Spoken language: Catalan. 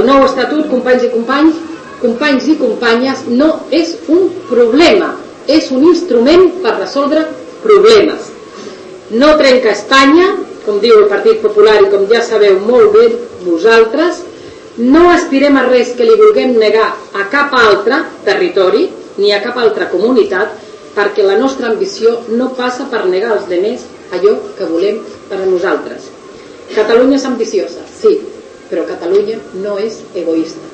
El nou estatut, companys i companyes, no és un problema, és un instrument per resoldre problemes. No trenca Espanya, com diu el Partit Popular i com ja sabeu molt bé vosaltres. No aspirem a res que li vulguem negar a cap altre territori ni a cap altra comunitat, perquè la nostra ambició no passa per negar als altres allò que volem per a nosaltres. Catalunya és ambiciosa, sí, però Catalunya no és egoista.